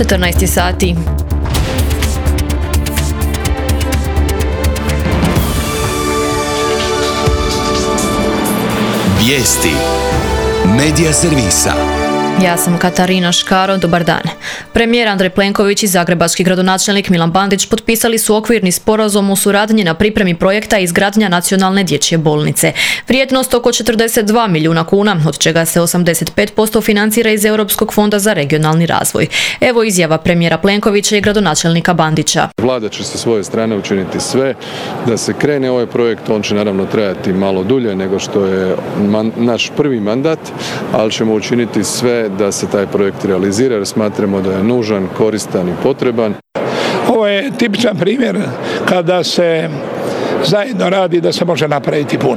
14 sati. Vijesti Medija servisa. Ja sam Katarina Škaro, dobar dan. Premijer Andrej Plenković i zagrebački gradonačelnik Milan Bandić potpisali su okvirni sporazum o suradnji na pripremi projekta izgradnja nacionalne dječje bolnice. Vrijednost oko 42 milijuna kuna, od čega se 85% financira iz Europskog fonda za regionalni razvoj. Evo izjava premijera Plenkovića i gradonačelnika Bandića. Vlada će sa svoje strane učiniti sve da se krene ovaj projekt. On će naravno trajati malo dulje nego što je naš prvi mandat, ali ćemo učiniti sve da se taj projekt realizira jer smatramo da je nužan, koristan i potreban. Ovo je tipičan primjer kada se zajedno radi da se može napraviti puno.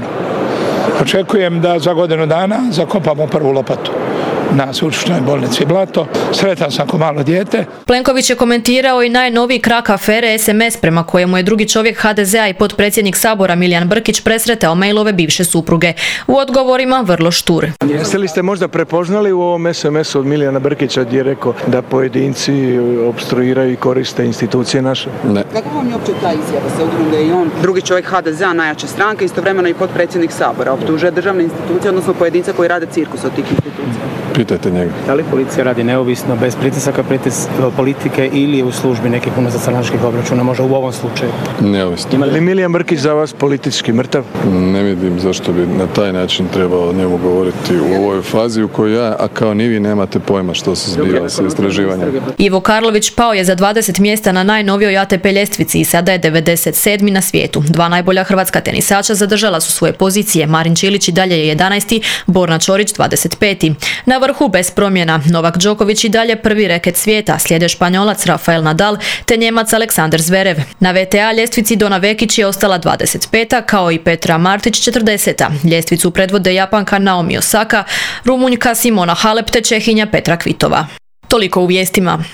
Očekujem da za godinu dana zakopamo prvu lopatu na Sveučilišnoj bolnici Blato. Sretan sam ko malo dijete. Plenković je komentirao i najnoviji krak afere SMS prema kojemu je drugi čovjek HDZ-a i potpredsjednik Sabora Milijan Brkić presretao mailove bivše supruge. U odgovorima vrlo štur. Jeste li ste možda prepoznali u ovom SMS-u od Milijana Brkića gdje je rekao da pojedinci opstruiraju i koriste institucije naše? Ne. Kako vam je uopće ta izjava s obzirom da je i on drugi čovjek HDZ-a, najjače stranke, istovremeno i potpredsjednik Sabora, optužuje državne institucije, odnosno pojedince koji rade cirkus od tih institucija? Pitajte njega. Da li policija radi neovisno, bez pritisaka politike ili je u službi nekih unutarstranačkih obračuna, možda u ovom slučaju? Neovisno. Ima li Milijan Brkić za vas politički mrtav? Ne vidim zašto bi na taj način trebao o njemu govoriti u ovoj fazi u kojoj ja, a kao ni vi, nemate pojma što se zbiva sa istraživanjem. Ivo Karlović pao je za 20 mjesta na najnovijoj ATP ljestvici i sada je 97. na svijetu. Dva najbolja hrvatska tenisača zadržala su svoje pozicije. Marin Čilić i dalje je 11. Borna Ćorić 25. Na vrhu bez promjena Novak Đoković i dalje prvi reket svijeta, slijede Španjolac Rafael Nadal te Njemac Aleksandar Zverev. Na VTA ljestvici Dona Vekić je ostala 25. kao i Petra Martić 40. Ljestvicu predvode Japanka Naomi Osaka, Rumunjka Simona Halep te Čehinja Petra Kvitova. Toliko u vijestima.